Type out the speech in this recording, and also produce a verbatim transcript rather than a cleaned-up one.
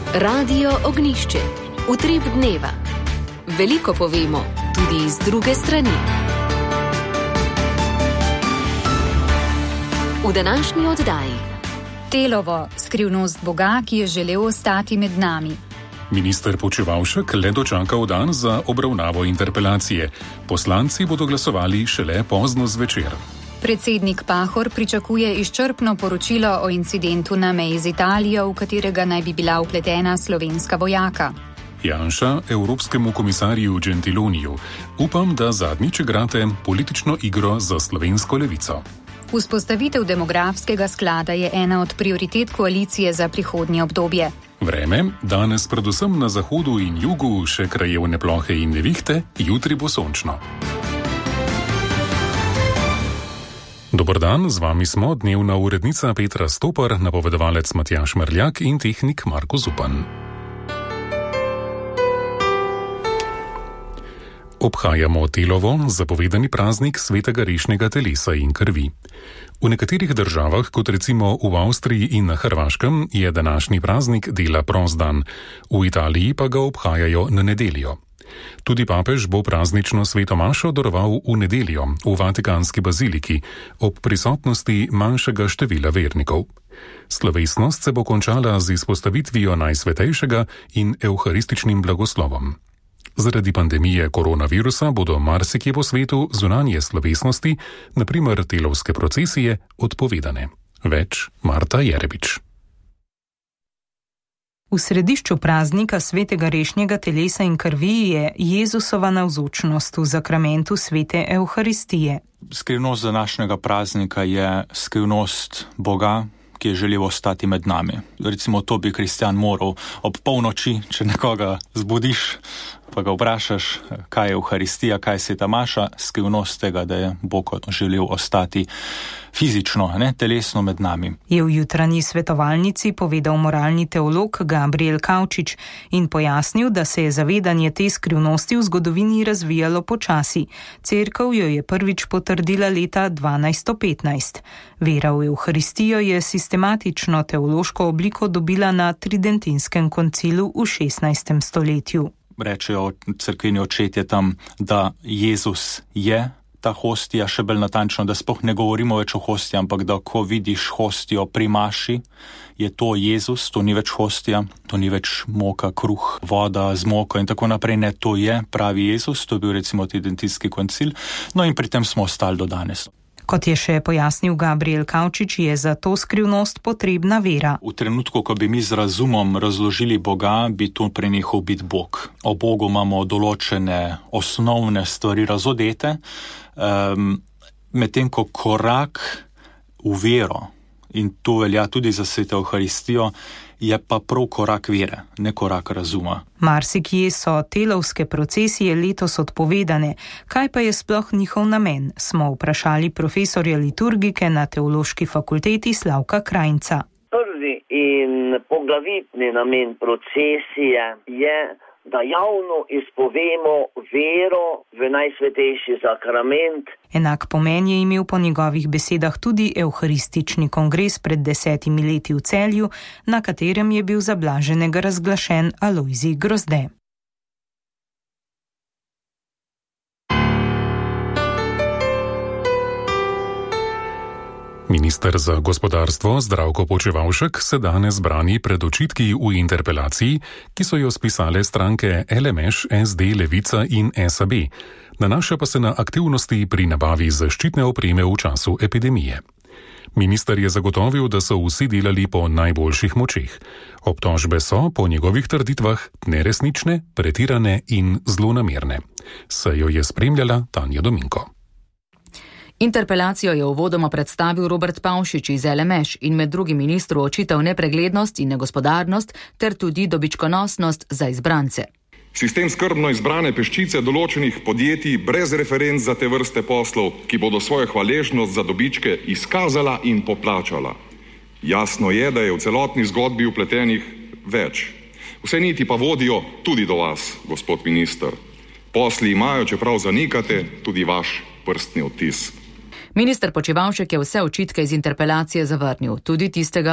Radio Ognišče, utrip dneva. Veliko povemo, tudi iz druge strani. V današnji oddaji. Telovo, skrivnost Boga, ki je želel ostati med nami. Minister Počivalšek le dočakal dan za obravnavo interpelacije. Poslanci bodo glasovali šele pozno zvečer. Predsednik Pahor pričakuje izčrpno poročilo o incidentu na meji z Italijo, v katerega naj bi bila vpletena slovenska vojaka. Janša Evropskemu komisarju Gentiloniju: upam, da zadnjič igrate politično igro za slovensko levico. Vzpostavitev demografskega sklada je ena od prioritet koalicije za prihodnje obdobje. Vreme, danes predvsem na zahodu in jugu še krajevne plohe in nevihte, jutri bo sončno. Dober dan, z vami smo dnevna urednica Petra Stopar, napovedovalec Matjaž Mrljak in tehnik Marko Zupan. Obhajamo Telovo, zapovedani praznik svetega rešnjega telesa in krvi. V nekaterih državah, kot recimo v Avstriji in na Hrvaškem, je današnji praznik dela prost dan, v Italiji pa ga obhajajo na nedeljo. Tudi papež bo praznično sveto mašo daroval v nedeljo v Vatikanski baziliki ob prisotnosti manjšega števila vernikov. Slovesnost se bo končala z izpostavitvijo najsvetejšega in evharističnim blagoslovom. Zaradi pandemije koronavirusa bodo marsikje po svetu zunanje slovesnosti, na primer telovske procesije, odpovedane. Več Marta Jerebič. V središču praznika svetega rešnjega telesa in krvi je Jezusova navzočnost v zakramentu svete Evharistije. Skrivnost današnjega praznika je skrivnost Boga, ki je želel ostati med nami. Recimo to bi kristjan moral ob polnoči, če nekoga zbudiš, pa ga vprašaš, kaj je Evharistija, kaj je sveta maša, skrivnost tega, da je Bog želel ostati fizično, ne telesno med nami. Je v jutranji svetovalnici povedal moralni teolog Gabriel Kavčič in pojasnil, da se je zavedanje te skrivnosti v zgodovini razvijalo počasi. Cerkev jo je prvič potrdila leta dvanajsto petnajst. Vera v Evharistijo je sistematično teološko obliko dobila na Tridentinskem koncilu v šestnajstem stoletju. Rečejo cerkveni očetje tam, da Jezus je ta hostija, še bolj natančno, da sploh ne govorimo več o hostiji, ampak da ko vidiš hostijo pri maši, je to Jezus, to ni več hostija, to ni več moka, kruh, voda z moko in tako naprej, ne, to je pravi Jezus, to je bil recimo Tridentinski koncil, no in pri tem smo ostali do danes. Kot je še pojasnil Gabriel Kavčič, je za to skrivnost potrebna vera. V trenutku, ko bi mi z razumom razložili Boga, bi to prenehal biti Bog. O Bogu imamo določene osnovne stvari razodete, um, medtem ko korak v vero, in to velja tudi za sveto Evharistijo, je pa prav korak vere, ne korak razuma. Marsikje so telovske procesije letos odpovedane. Kaj pa je sploh njihov namen? Smo vprašali profesorja liturgike na Teološki fakulteti Slavka Krajnca. Prvi in poglavitni namen procesije je, da javno izpovemo vero v najsvetejši sakrament. Enak pomen je imel po njegovih besedah tudi evharistični kongres pred desetimi leti v Celju, na katerem je bil za blaženega razglašen Alojzij Grozde. Minister za gospodarstvo Zdravko Počivalšek se danes brani pred očitki v interpelaciji, ki so jo spisale stranke L M Š, S D, Levica in S A B. Nanaša pa se na aktivnosti pri nabavi zaščitne opreme v času epidemije. Minister je zagotovil, da so vsi delali po najboljših močeh. Obtožbe so, po njegovih trditvah, neresnične, pretirane in zlonamerne. Sejo je spremljala Tanja Dominko. Interpelacijo je uvodoma predstavil Robert Pavšič iz L M Š in med drugim ministru očital nepreglednost in negospodarnost ter tudi dobičkonosnost za izbrance. Sistem skrbno izbrane peščice določenih podjetij brez referenc za te vrste poslov, ki bodo svojo hvaležnost za dobičke izkazala in poplačala. Jasno je, da je v celotni zgodbi vpletenih več. Vse niti pa vodijo tudi do vas, gospod minister. Posli imajo, čeprav zanikate, tudi vaš prstni odtis. Minister Počivalšek je vse očitke iz interpelacije zavrnil, tudi tistega